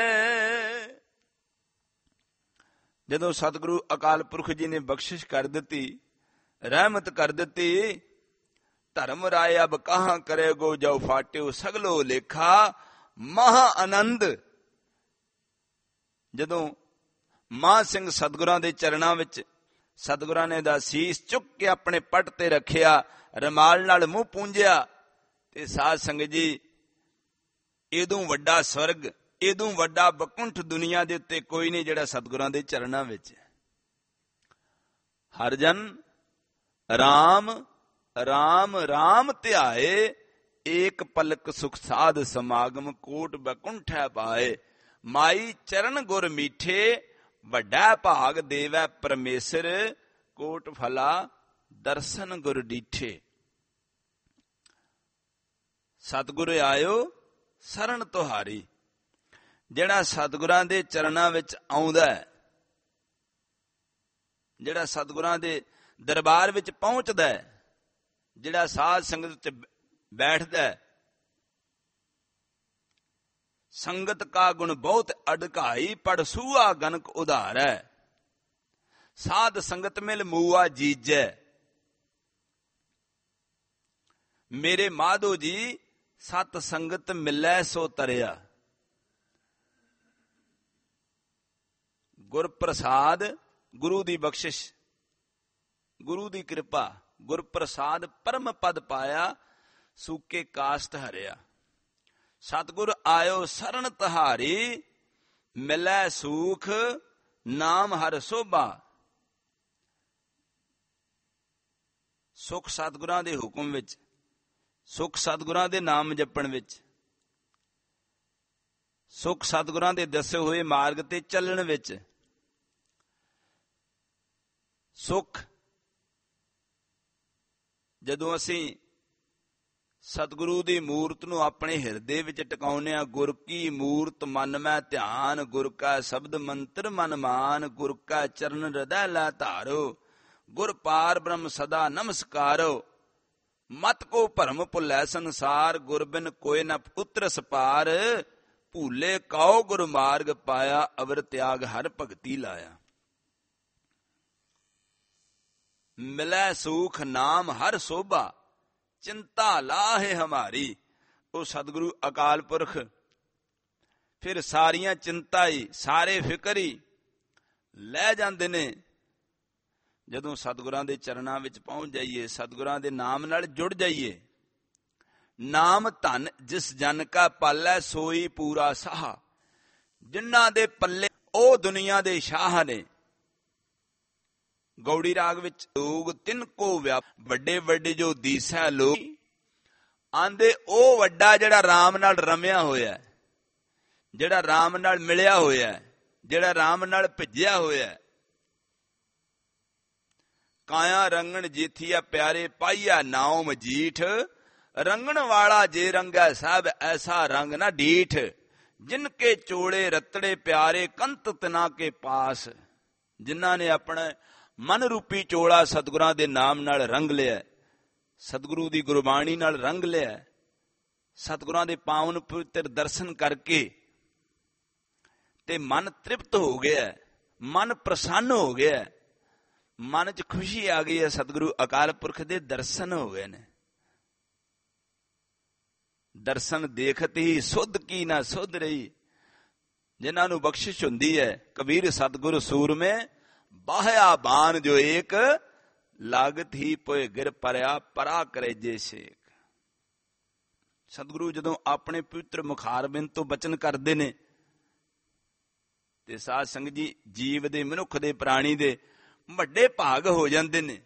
ਜਦੋਂ ਸਤਿਗੁਰੂ ਅਕਾਲ ਪੁਰਖ ਜੀ ਨੇ ਬਖਸ਼ਿਸ਼ ਕਰ ਦਿੱਤੀ, ਰਹਿਮਤ ਕਰ ਦਿੱਤੀ, ਧਰਮ ਰਾਏ ਅਬ ਕਹਾਂ ਕਰੇ ਗੋ ਜਾਉ ਫਾਟਿਓ ਸਗਲੋ ਲੇਖਾ ਮਹਾ ਆਨੰਦ। ਜਦੋਂ ਮਾਂ ਸਿੰਘ ਸਤਿਗੁਰਾਂ ਦੇ ਚਰਨਾਂ ਵਿੱਚ, ਸਤਿਗੁਰਾਂ ਨੇ ਦਾ ਸੀਸ ਚੁੱਕ ਕੇ ਆਪਣੇ ਪੱਟ ਤੇ ਰੱਖਿਆ, ਰਮਾਲ ਨਾਲ ਮੂੰਹ ਪੂੰਝਿਆ, ਤੇ ਸਾਧ ਸੰਗਤ ਜੀ, ਇਦੋਂ ਵੱਡਾ ਸਵਰਗ, ਇਦੋਂ ਵੱਡਾ ਬਕੁੰਠ ਦੁਨੀਆ ਦੇ ਉੱਤੇ ਕੋਈ ਨਹੀਂ ਜਿਹੜਾ ਸਤਿਗੁਰਾਂ ਦੇ ਚਰਨਾਂ ਵਿੱਚ। ਹਰ ਜਨ ਰਾਮ ਰਾਮ ਰਾਮ ਧਿਆਏ, ਏਕ ਪਲਕ ਸੁਖ ਸਾਧ ਸਮਾਗਮ, ਕੋਟ ਬਕੁੰਠੈ ਪਾਏ। ਮਾਈ ਚਰਨ ਗੁਰ ਮੀਠੇ, ਵੱਡਾ ਭਾਗ ਦੇਵੈ ਪਰਮੇਸ਼ਰ, ਕੋਟ ਫਲਾ ਦਰਸ਼ਨ ਗੁਰ ਡੀਠੇ। ਸਤਿਗੁਰ ਆਇਓ ਸਰਣ ਤੁਹਾਰੀ। ਜਿਹੜਾ ਸਤਿਗੁਰਾਂ ਦੇ ਚਰਨਾਂ ਵਿੱਚ ਆਉਂਦਾ ਹੈ, ਜਿਹੜਾ ਸਤਿਗੁਰਾਂ ਦੇ ਦਰਬਾਰ ਵਿੱਚ ਪਹੁੰਚਦਾ ਹੈ, ਜਿਹੜਾ ਸਾਧ ਸੰਗਤ ਵਿੱਚ ਬੈਠਦਾ ਹੈ, ਸੰਗਤ ਕਾ ਗੁਣ ਬਹੁਤ ਅਡਕਾਈ, ਪੜ ਸੂਆ ਗਨਕ ਉਧਾਰ ਹੈ। ਸਾਧ ਸੰਗਤ ਮਿਲ ਮੂਆ ਜੀਜੈ, ਮੇਰੇ ਮਾਧੋ ਜੀ ਸਤ ਸੰਗਤ ਮਿਲੈ ਸੋ ਤਰਿਆ। ਗੁਰ ਪ੍ਰਸਾਦ, ਗੁਰੂ ਦੀ ਬਖਸ਼ਿਸ਼, ਗੁਰੂ ਦੀ ਕਿਰਪਾ, ਗੁਰ ਪ੍ਰਸਾਦ ਪਰਮ ਪਦ ਪਾਇਆ, ਸੂਕੇ ਕਾਸਟ ਹਰਿਆ। ਸਤਿਗੁਰ ਆਇਓ ਸਰਣ ਤੁਹਾਰੀ, ਮਿਲੈ ਸੂਖ ਨਾਮ ਹਰ ਸੋਭਾ। ਸੁਖ ਸਤਿਗੁਰਾਂ ਦੇ ਹੁਕਮ ਵਿੱਚ, ਸੁਖ ਸਤਿਗੁਰਾਂ ਦੇ ਨਾਮ ਜਪਣ ਵਿੱਚ, ਸੁਖ ਸਤਿਗੁਰਾਂ ਦੇ ਦੱਸੇ ਹੋਏ ਮਾਰਗ ਤੇ ਚੱਲਣ ਵਿੱਚ। ਸੁਖ ਜਦੋਂ ਅਸੀਂ ਸਤਿਗੁਰੂ ਦੀ ਮੂਰਤ ਨੂੰ ਆਪਣੇ ਹਿਰਦੇ ਵਿੱਚ ਟਿਕਾਉਂਦੇ ਹਾਂ, ਗੁਰ ਕੀ ਮੂਰਤ ਮਨ ਮੈਂ ਧਿਆਨ, ਗੁਰ ਕਾ ਸ਼ਬਦ ਮੰਤਰ ਮਨ ਮਾਨ, ਗੁਰ ਕਾ ਚਰਨ ਹਿਰਦੈ ਲੈ ਧਾਰੋ, ਗੁਰ ਪਾਰ ਬ੍ਰਹਮ ਸਦਾ ਨਮਸਕਾਰੋ। ਮਤ ਕੋ ਭਰਮ ਭੁੱਲੈ ਸੰਸਾਰ, ਗੁਰ ਬਿਨ ਕੋਇ ਨ ਉਤਰਸ ਪਾਰ, ਭੂਲੇ ਕਾਉ ਗੁਰ ਮਾਰਗ ਪਾਇਆ, ਅਵਰ ਤਿਆਗ ਹਰ ਭਗਤੀ ਲਾਇਆ। ਮਿਲੈ ਸੂਖ ਨਾਮ ਹਰ ਸੋਭਾ, ਚਿੰਤਾ ਲਾਹੇ ਹਮਾਰੀ। ਉਹ ਸਤਿਗੁਰੂ ਅਕਾਲ ਪੁਰਖ ਫਿਰ ਸਾਰੀਆਂ ਚਿੰਤਾ ਹੀ, ਸਾਰੇ ਫਿਕਰ ਹੀ ਲੈ ਜਾਂਦੇ ਨੇ। ਜਦੋਂ ਸਤਿਗੁਰਾਂ ਦੇ ਚਰਨਾਂ ਵਿੱਚ ਪਹੁੰਚ ਜਾਈਏ, ਸਤਿਗੁਰਾਂ ਦੇ ਨਾਮ ਨਾਲ ਜੁੜ ਜਾਈਏ। ਨਾਮ ਧਨ ਜਿਸ ਜਨ ਕਾ ਪਾਲੈ, ਸੋਈ ਪੂਰਾ ਸਾਹ। ਜਿਨ੍ਹਾਂ ਦੇ ਪੱਲੇ ਉਹ ਦੁਨੀਆ ਦੇ ਸ਼ਾਹ ਨੇ। ਗੌੜੀ ਰਾਗ ਵਿੱਚ ਲੋਗ ਤਿੰਨ ਕੋ ਵਿਆਪ, ਵੱਡੇ ਵੱਡੇ ਜੋ ਦੀਸਾ ਲੋਕ ਆਂਦੇ, ਉਹ ਵੱਡਾ ਜਿਹੜਾ ਰਾਮ ਨਾਲ ਰਮਿਆ ਹੋਇਆ, ਜਿਹੜਾ ਰਾਮ ਨਾਲ ਮਿਲਿਆ ਹੋਇਆ, ਜਿਹੜਾ ਰਾਮ ਨਾਲ ਭਿੱਜਿਆ ਹੋਇਆ। ਕਾਇਆ ਰੰਗਣ ਜੀਥੀਆ ਪਿਆਰੇ, ਪਾਈਆ ਨਾਉ ਮਜੀਠ। ਰੰਗਣ ਵਾਲਾ ਜੇ ਰੰਗੈ ਸਭ, ਐਸਾ ਰੰਗ ਨਾ ਡੀਠ। ਜਿਨ ਕੇ ਚੋੜੇ ਰਤੜੇ ਪਿਆਰੇ, ਕੰਤ ਤਨਾ ਕੇ ਪਾਸ। ਜਿਨ੍ਹਾਂ ਨੇ ਆਪਣਾ ਮਨ ਰੂਪੀ ਚੋਲਾ ਸਤਿਗੁਰਾਂ ਦੇ ਨਾਮ ਨਾਲ ਰੰਗ ਲਿਆ, ਸਤਿਗੁਰੂ ਦੀ ਗੁਰਬਾਣੀ ਨਾਲ ਰੰਗ ਲਿਆ, ਸਤਿਗੁਰਾਂ ਦੇ ਪਾਵਨ ਪਵਿੱਤਰ ਦਰਸ਼ਨ ਕਰਕੇ ਤੇ ਮਨ ਤ੍ਰਿਪਤ ਹੋ ਗਿਆ, ਮਨ ਪ੍ਰਸੰਨ ਹੋ ਗਿਆ, ਮਨ 'ਚ ਖੁਸ਼ੀ ਆ ਗਈ ਹੈ। ਸਤਿਗੁਰੂ ਅਕਾਲ ਪੁਰਖ ਦੇ ਦਰਸ਼ਨ ਹੋ ਗਏ ਨੇ। ਦਰਸ਼ਨ ਦੇਖਤ ਹੀ ਸੁਧ ਕੀ ਨਾ ਸੁਧ ਰਹੀ। ਜਿਨ੍ਹਾਂ ਨੂੰ ਬਖਸ਼ਿਸ਼ ਹੁੰਦੀ ਹੈ, ਕਬੀਰ ਸਤਿਗੁਰ ਸੂਰਮੇ ਬਾਹਿਆ ਬਾਨ ਜੋ ਏਕ, ਲਾਗਤ ਹੀ ਪੋਏ ਗਿਰ ਪਰਿਆ ਪਰਾ ਕਰੇ ਜੇ ਸੇਕ। ਸਤਿਗੁਰੂ ਜਦੋਂ ਆਪਣੇ ਪਵਿੱਤਰ ਮੁਖਾਰਬਿੰਦ ਤੋਂ ਬਚਨ ਕਰਦੇ ਨੇ ਤੇ ਸਾਧ ਸੰਗਤ ਜੀ ਜੀਵ ਦੇ, ਮਨੁੱਖ ਦੇ, ਪ੍ਰਾਣੀ ਦੇ ਵੱਡੇ ਭਾਗ ਹੋ ਜਾਂਦੇ ਨੇ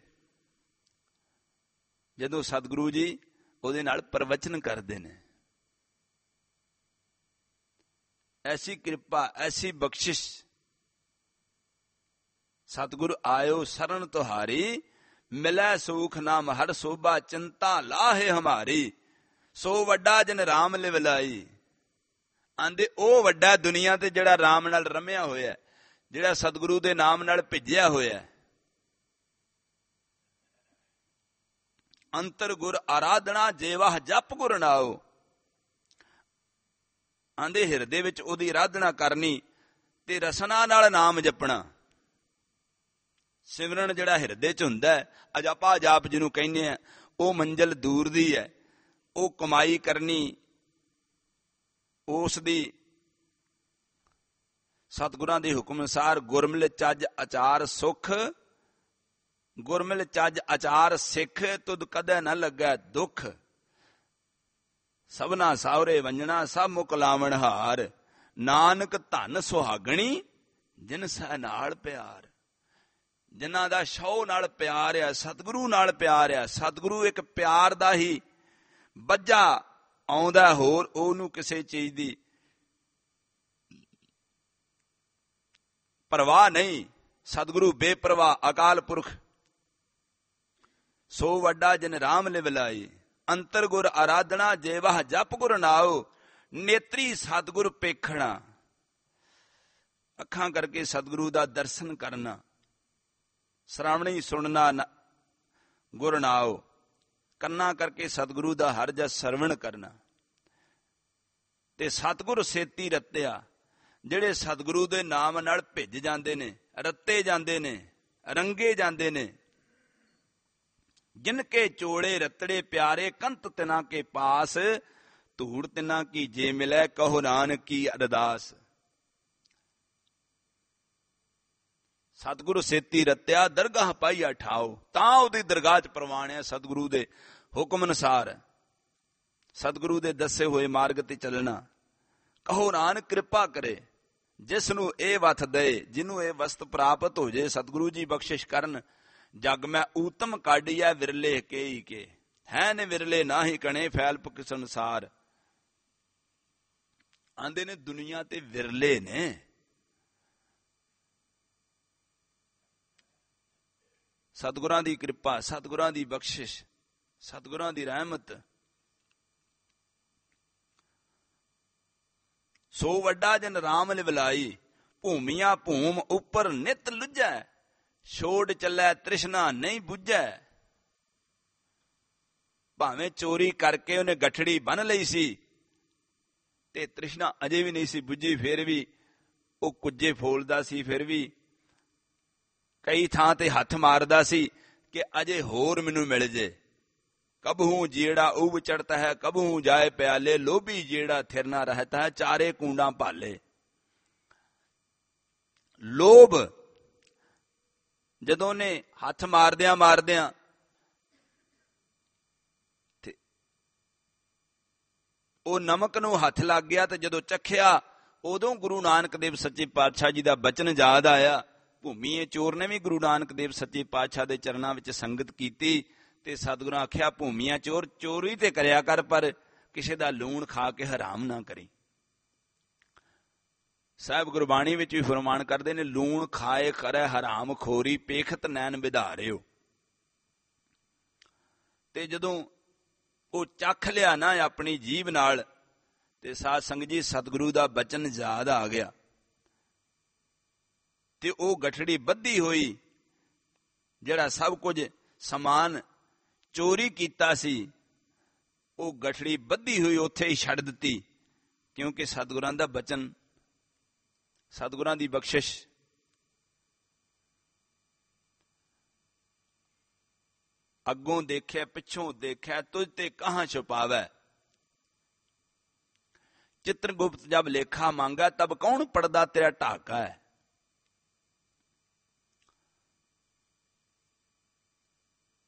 ਜਦੋਂ ਸਤਿਗੁਰੂ ਜੀ ਉਹਦੇ ਨਾਲ ਪ੍ਰਵਚਨ ਕਰਦੇ ਨੇ। ਐਸੀ ਕਿਰਪਾ, ਐਸੀ ਬਖਸ਼ਿਸ਼। ਸਤਿਗੁਰ ਆਇਓ ਸਰਣ ਤੁਹਾਰੀ, ਮਿਲੈ ਸੂਖ ਨਾਮ ਹਰ ਸੋਭਾ, ਚਿੰਤਾ ਲਾਹੇ ਹਮਾਰੀ, ਸੋ ਵੱਡਾ ਜਨ ਰਾਮ ਲਿਵ ਲਾਈ। ਆਂਦੇ ਉਹ ਵੱਡਾ ਦੁਨੀਆ ਤੇ ਜਿਹੜਾ ਰਾਮ ਨਾਲ ਰਮਿਆ ਹੋਇਆ, ਜਿਹੜਾ ਸਤਿਗੁਰੂ ਦੇ ਨਾਮ ਨਾਲ ਭਿੱਜਿਆ ਹੋਇਆ। ਅੰਤਰ ਗੁਰ ਆਰਾਧਨਾ, ਜੇਵਾਹ ਜਪ ਗੁਰ ਨਾਉ। ਆਂਦੇ ਹਿਰਦੇ ਵਿੱਚ ਉਹਦੀ ਆਰਾਧਨਾ ਕਰਨੀ ਤੇ ਰਸਨਾ ਨਾਲ ਨਾਮ ਜਪਣਾ। ਸਿਮਰਨ ਜਿਹੜਾ ਹਿਰਦੇ 'ਚ ਹੁੰਦਾ ਹੈ, ਅਜਪਾ ਜਾਪ ਜਿਹਨੂੰ ਕਹਿੰਦੇ ਆ, ਉਹ ਮੰਜ਼ਲ ਦੂਰ ਦੀ ਹੈ। ਉਹ ਕਮਾਈ ਕਰਨੀ ਉਸ ਦੀ ਸਤਿਗੁਰਾਂ ਦੇ ਹੁਕਮ ਅਨੁਸਾਰ ਗੁਰਮਿਲ ਚੱਜ ਆਚਾਰ ਸੁਖ, ਗੁਰਮਿਲ ਚੱਜ ਆਚਾਰ ਸਿੱਖ, ਤੁਧ ਕਦੇ ਨਾ ਲੱਗੈ ਦੁੱਖ। ਸਭਨਾ ਸਾਵਰੇ ਵੰਜਣਾ, ਸਭ ਮੁਕ ਲਾਵਣ ਹਾਰ, ਨਾਨਕ ਧਨ ਸੁਹਾਗਣੀ, ਜਿਨ ਸਹਿ ਨਾਲ ਪਿਆਰ। ਜਿਨ੍ਹਾਂ ਦਾ ਸ਼ੌਹ ਨਾਲ ਪਿਆਰ ਆ, ਸਤਿਗੁਰੂ ਨਾਲ ਪਿਆਰ ਆ। ਸਤਿਗੁਰੂ ਇੱਕ ਪਿਆਰ ਦਾ ਹੀ ਬੱਝਾ ਆਉਂਦਾ, ਹੋਰ ਉਹਨੂੰ ਕਿਸੇ ਚੀਜ਼ ਦੀ ਪਰਵਾਹ ਨਹੀਂ। ਸਤਿਗੁਰੂ ਬੇਪਰਵਾਹ, ਅਕਾਲ ਪੁਰਖ। ਸੋ ਵੱਡਾ ਜਿਨ ਰਾਮ ਲਿਵ ਲਾਈ, ਅੰਤਰ ਗੁਰ ਆਰਾਧਨਾ, ਜੇਵਾਹ ਜਪ ਗੁਰ ਨਾਉ। ਨੇਤਰੀ ਸਤਿਗੁਰ ਪੇਖਣਾ, ਅੱਖਾਂ ਕਰਕੇ ਸਤਿਗੁਰੂ ਦਾ ਦਰਸ਼ਨ ਕਰਨਾ। ਸ਼ਰਾਵਣੀ ਸੁਣਨਾ ਗੁਰ ਨਾਉ, ਕੰਨਾਂ ਕਰਕੇ ਸਤਿਗੁਰੂ ਦਾ ਹਰ ਜਸ ਸਰਵਣ ਕਰਨਾ। ਤੇ ਸਤਿਗੁਰ ਸੇਤੀ ਰਤਿਆ, ਜਿਹੜੇ ਸਤਿਗੁਰੂ ਦੇ ਨਾਮ ਨਾਲ ਭਿੱਜ ਜਾਂਦੇ ਨੇ, ਰੱਤੇ ਜਾਂਦੇ ਨੇ, ਰੰਗੇ ਜਾਂਦੇ ਨੇ। ਜਿਨ ਕੇ ਚੋੜੇ ਰਤੜੇ ਪਿਆਰੇ, ਕੰਤ ਤਿਨਾ ਕੇ ਪਾਸ, ਧੂੜ ਤਿਨਾ ਕੀ ਜੇ ਮਿਲੈ, ਕਹੋ ਨਾਨਕ ਕੀ ਅਰਦਾਸ। ਸਤਿਗੁਰੂ ਸੇਤੀ ਰਤਿਆ, ਦਰਗਾਹ ਪਾਈਆ ਠਾਓ। ਤਾਂ ਉਹਦੀ ਦਰਗਾਹ 'ਚ ਪ੍ਰਵਾਨ ਹੈ ਸਤਿਗੁਰੂ ਦੇ ਹੁਕਮ ਅਨੁਸਾਰ, ਸਤਿਗੁਰੂ ਦੇ ਦੱਸੇ ਹੋਏ ਮਾਰਗ ਤੇ ਚੱਲਣਾ। ਕਹੋ ਨਾਨਕ ਕਿਰਪਾ ਕਰੇ, ਜਿਸ ਨੂੰ ਇਹ ਵਥ ਦੇ, ਜਿਹਨੂੰ ਇਹ ਵਸਤ ਪ੍ਰਾਪਤ ਹੋ ਜੇ। ਸਤਿਗੁਰੂ ਜੀ ਬਖਸ਼ਿਸ਼ ਕਰਨ। ਜਗ ਮੈਂ ਊਤਮ ਕਾਢੀਐ, ਵਿਰਲੇ ਕੇਈ ਕੇ, ਹੈ ਨੇ ਵਿਰਲੇ ਨਾਹੀ ਕਣੇ, ਫੈਲ ਪੁਕ ਸੰਸਾਰ। ਆਂਦੇ ਨੇ ਦੁਨੀਆ ਤੇ ਵਿਰਲੇ ਨੇ। ਸਤਿਗੁਰਾਂ ਦੀ ਕਿਰਪਾ, ਸਤਿਗੁਰਾਂ ਦੀ ਬਖਸ਼ਿਸ਼, ਸਤਿਗੁਰਾਂ ਦੀ ਰਹਿਮਤ। ਸੋ ਵੱਡਾ ਜਨ ਰਾਮ ਲਿਵ ਲਾਈ, ਭੂਮੀਆਂ ਭੂਮ ਉੱਪਰ ਨਿਤ ਲੁੱਝੈ, ਛੋੜ ਚੱਲੈ ਤ੍ਰਿਸ਼ਨਾ ਨਹੀਂ ਬੁੱਝੈ। ਭਾਵੇਂ ਚੋਰੀ ਕਰਕੇ ਉਹਨੇ ਗੱਠੜੀ ਬੰਨ ਲਈ ਸੀ ਤੇ ਤ੍ਰਿਸ਼ਨਾ ਅਜੇ ਵੀ ਨਹੀਂ ਸੀ ਬੁੱਝੀ, ਫਿਰ ਵੀ ਉਹ ਕੁੱਜੇ ਫੋਲਦਾ ਸੀ। ਫਿਰ ਵੀ ਕਈ ਥਾਂ ਤੇ ਹੱਥ ਮਾਰਦਾ ਸੀ ਕਿ ਅਜੇ ਹੋਰ ਮੈਨੂੰ ਮਿਲ ਜੇ। ਕਬਹੂ ਜਿਹੜਾ ਉਬ ਚੜਤਾ ਹੈ, ਕਬਹੂ ਜਾਏ ਪਿਆਲੇ, ਲੋਭੀ ਜਿਹੜਾ ਥਿਰ ਨਾ ਰਹਤਾ ਹੈ, ਚਾਰੇ ਕੂੰਡਾਂ ਭਾਲੇ। ਲੋਭ ਜਦੋਂ ਨੇ ਹੱਥ ਮਾਰਦਿਆਂ ਮਾਰਦਿਆਂ ਉਹ ਨਮਕ ਨੂੰ ਹੱਥ ਲੱਗ ਗਿਆ, ਤੇ ਜਦੋਂ ਚੱਖਿਆ ਉਦੋਂ ਗੁਰੂ ਨਾਨਕ ਦੇਵ ਸੱਚੇ ਪਾਤਸ਼ਾਹ ਜੀ ਦਾ ਬਚਨ ਯਾਦ ਆਇਆ। ਭੂਮੀਏ ਚੋਰ ਨੇ ਵੀ ਗੁਰੂ ਨਾਨਕ ਦੇਵ ਸੱਚੇ ਪਾਤਸ਼ਾਹ ਦੇ ਚਰਨਾਂ ਵਿੱਚ ਸੰਗਤ ਕੀਤੀ ਤੇ ਸਤਿਗੁਰਾਂ ਆਖਿਆ, ਭੂਮੀਆਂ ਚੋਰ, ਚੋਰੀ ਤੇ ਕਰਿਆ ਕਰ, ਪਰ ਕਿਸੇ ਦਾ ਲੂਣ ਖਾ ਕੇ ਹਰਾਮ ਨਾ ਕਰੀ। ਸਾਹਿਬ ਗੁਰਬਾਣੀ ਵਿੱਚ ਵੀ ਫਰਮਾਨ ਕਰਦੇ ਨੇ, ਲੂਣ ਖਾਏ ਕਰੈ ਹਰਾਮ ਖੋਰੀ, ਪੇਖਤ ਨੈਣ ਵਿਧਾਰਿਓ। ਤੇ ਜਦੋਂ ਉਹ ਚੱਖ ਲਿਆ ਨਾ ਆਪਣੀ ਜੀਭ ਨਾਲ, ਤੇ ਸਾਧ ਸੰਗਤ ਜੀ ਸਤਿਗੁਰੂ ਦਾ ਬਚਨ ਯਾਦ ਆ ਗਿਆ। ਤੇ ਉਹ ਗਠੜੀ ਬੱਧੀ ਹੋਈ, ਜਿਹੜਾ ਸਭ ਕੁਝ ਸਮਾਨ ਚੋਰੀ ਕੀਤਾ ਸੀ, ਉਹ ਗਠੜੀ ਬੱਧੀ ਹੋਈ ਉੱਥੇ ਹੀ ਛੱਡ ਦਿੱਤੀ, ਕਿਉਂਕਿ ਸਤਿਗੁਰਾਂ ਦਾ ਬਚਨ, ਸਤਿਗੁਰਾਂ ਦੀ ਬਖਸ਼ਿਸ਼। ਅੱਗੋਂ ਦੇਖਿਆ ਪਿੱਛੋਂ ਦੇਖਿਆ, ਤੁਝ ਤੇ ਕਹਾਂ ਛੁਪਾਵੈ। चित्रगुप्त जब लेखा मांगा तब कौन पड़दा तेरा ढाका है।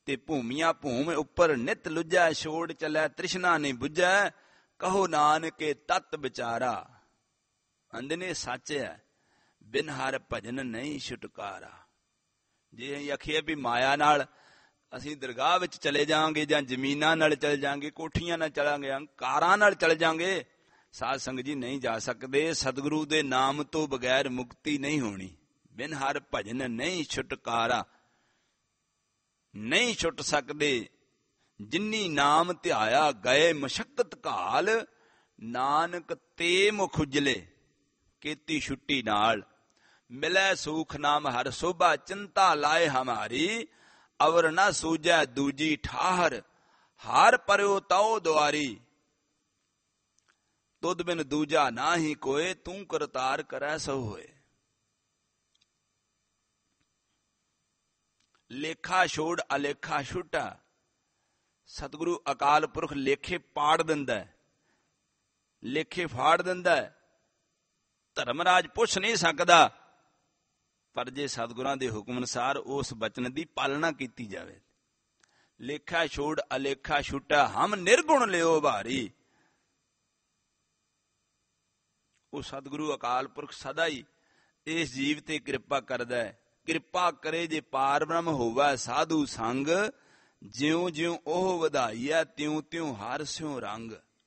ਤੇ ਭੂਮੀਆਂ ਭੂਮ ਉੱਪਰ ਨਿਤ ਲੁੱਜੈ, ਛੋੜ ਚੱਲੈ ਤ੍ਰਿਸ਼ਨਾ ਨਹੀਂ ਬੁੱਝੈ, ਕਹੋ ਨਾਨਕੇ ਤਤ ਵਿਚਾਰਾ। ਅੰਦਨੇ ਸੱਚ ਹੈ, ਬਿਨ ਹਰ ਭਜਨ ਨਹੀਂ ਛੁਟਕਾਰਾ। ਜੇ ਅਸੀਂ ਆਖੀਏ ਵੀ ਮਾਇਆ ਨਾਲ ਅਸੀਂ ਦਰਗਾਹ ਵਿੱਚ ਚਲੇ ਜਾਵਾਂਗੇ, ਜਾਂ ਜ਼ਮੀਨਾਂ ਨਾਲ ਚਲੇ ਜਾਵਾਂਗੇ, ਕੋਠੀਆਂ ਨਾਲ ਚਲਾਂਗੇ, ਕਾਰਾਂ ਨਾਲ ਚਲੇ ਜਾਵਾਂਗੇ, ਸਾਧ ਸੰਗਤ ਜੀ ਨਹੀਂ ਜਾ ਸਕਦੇ। ਸਤਿਗੁਰੂ ਦੇ ਨਾਮ ਤੋਂ ਬਗੈਰ ਮੁਕਤੀ ਨਹੀਂ ਹੋਣੀ। ਬਿਨ ਹਰ ਭਜਨ ਨਹੀਂ ਛੁਟਕਾਰਾ, ਨਹੀਂ ਛੁੱਟ ਸਕਦੇ। ਜਿਨੀ ਨਾਮ ਧਿਆਇਆ ਗਏ ਮਸ਼ੱਕਤ ਘਾਲ, ਨਾਨਕ ਤੇ ਮੁਖ ਉਜਲੇ ਕੀਤੀ ਛੁੱਟੀ ਨਾਲ। ਮਿਲੈ ਸੂਖ ਨਾਮ ਹਰ ਸੋਭਾ, ਚਿੰਤਾ ਲਾਏ ਹਮਾਰੀ, ਅਵਰ ਨਾ ਸੂਝੈ ਦੂਜੀ ਠਾਹਰ, ਹਾਰ ਪਰਿਓ ਤਉ ਦੁਆਰੀ। ਤੁਧ ਬਿਨ ਦੂਜਾ ਨਾਹੀ ਕੋਏ, ਤੂੰ ਕਰਤਾਰ ਕਰੈ ਸੋ ਹੋਏ। ਲੇਖਾ ਛੋੜ ਅਲੇਖਾ ਛੁਟਾ। ਸਤਿਗੁਰੂ ਅਕਾਲ ਪੁਰਖ ਲੇਖੇ ਪਾੜ ਦਿੰਦਾ ਹੈ, ਲੇਖੇ ਫਾੜ ਦਿੰਦਾ ਹੈ। ਧਰਮਰਾਜ ਪੁੱਛ ਨਹੀਂ ਸਕਦਾ, ਪਰ ਜੇ ਸਤਿਗੁਰਾਂ ਦੇ ਹੁਕਮ ਅਨੁਸਾਰ ਉਸ ਬਚਨ ਦੀ ਪਾਲਣਾ ਕੀਤੀ ਜਾਵੇ। ਲੇਖਾ ਛੋੜ ਅਲੇਖਾ ਛੁਟਾ, ਹਮ ਨਿਰਗੁਣ ਲਿਓ ਭਾਰੀ। ਉਹ ਸਤਿਗੁਰੂ ਅਕਾਲ ਪੁਰਖ ਸਦਾ ਹੀ ਇਸ ਜੀਵ ਤੇ ਕਿਰਪਾ ਕਰਦਾ ਹੈ। ਕਿਰਪਾ ਕਰੇ ਜੇ ਪਾਰ ਬ੍ਰਹਮ ਹੋਵੈ ਸਾਧੂ ਸੰਗ, ਜਿਉਂ ਜਿਉਂ ਉਹ ਵਧਾਈਐ ਤਿਉਂ ਤਿਉਂ ਹਰ ਸਿਉ ਰੰਗ।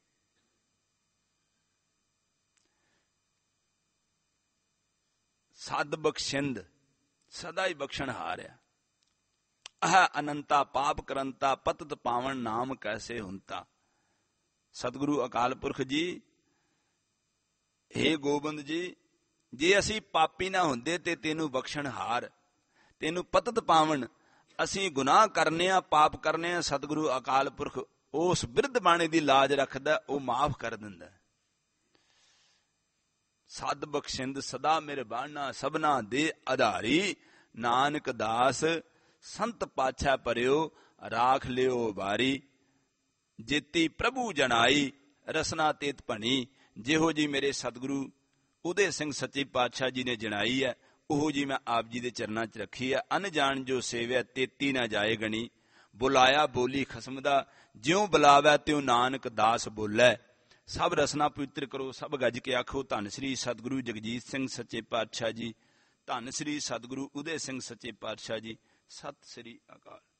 ਸਦ ਬਖਸ਼ਿੰਦ, ਸਦਾ ਹੀ ਬਖਸ਼ਣ ਹਾਰਿਆ। ਆਹ ਅਨੰਤਾ ਪਾਪ ਕਰੰਤਾ, ਪਤਤ ਪਾਵਨ ਨਾਮ ਕੈਸੇ ਹੁੰਤਾ। ਸਤਿਗੁਰੂ ਅਕਾਲ ਪੁਰਖ ਜੀ, ਹੇ ਗੋਬਿੰਦ ਜੀ, ਜੇ ਅਸੀਂ ਪਾਪੀ ਨਾ ਹੁੰਦੇ ਤੇ ਤੈਨੂੰ ਬਖਸ਼ਣ ਹਾਰ, ਤੈਨੂੰ ਪਤਤ ਪਾਵਨ। ਅਸੀਂ ਗੁਨਾਹ ਕਰਨੇ ਆ, ਪਾਪ ਕਰਨੇ ਆ, ਸਤਿਗੁਰੂ ਅਕਾਲ ਪੁਰਖ ਉਸ ਬਿਰਧ ਬਾਣੇ ਦੀ ਲਾਜ ਰੱਖਦਾ, ਉਹ ਮਾਫ ਕਰ ਦਿੰਦਾ। ਸਦ ਬਖਸ਼ਿੰਦ ਸਦਾ ਮਿਹਰਬਾਨਾ, ਸਭਨਾ ਦੇ ਆਧਾਰੀ। ਨਾਨਕ ਦਾਸ ਸੰਤ ਪਾਛਾ ਪਰਿਓ, ਰਾਖ ਲਿਓ ਬਾਰੀ। ਜੇਤੀ ਪ੍ਰਭੂ ਜਨਾਈ, ਰਸਨਾ ਤੇਤ ਭਣੀ। ਜਿਹੋ ਜੀ ਮੇਰੇ ਸਤਿਗੁਰੂ ਉਦੇ ਸਿੰਘ ਸੱਚੇ ਪਾਤਸ਼ਾਹ ਜੀ ਨੇ ਜਣਾਈ ਹੈ, ਉਹੋ ਜੀ ਮੈਂ ਆਪ ਜੀ ਦੇ ਚਰਨਾਂ 'ਚ ਰੱਖੀ ਹੈ। ਅਨਜਾਣ ਜੋ ਸੇਵਿਆ, ਤੇਤੀ ਨਾ ਜਾਏ ਗਣੀ। ਬੁਲਾਇਆ ਬੋਲੀ ਖਸਮ ਦਾ, ਜਿਉਂ ਬੁਲਾਵੈ ਤਿਉਂ ਨਾਨਕ ਦਾਸ ਬੋਲੇ। ਸਭ ਰਸਨਾ ਪਵਿੱਤਰ ਕਰੋ, ਸਭ ਗੱਜ ਕੇ ਆਖੋ ਧੰਨ ਸ੍ਰੀ ਸਤਿਗੁਰੂ ਜਗਜੀਤ ਸਿੰਘ ਸੱਚੇ ਪਾਤਸ਼ਾਹ ਜੀ, ਧੰਨ ਸ੍ਰੀ ਸਤਿਗੁਰੂ ਉਦੇ ਸਿੰਘ ਸੱਚੇ ਪਾਤਸ਼ਾਹ ਜੀ। ਸਤਿ ਸ੍ਰੀ ਅਕਾਲ।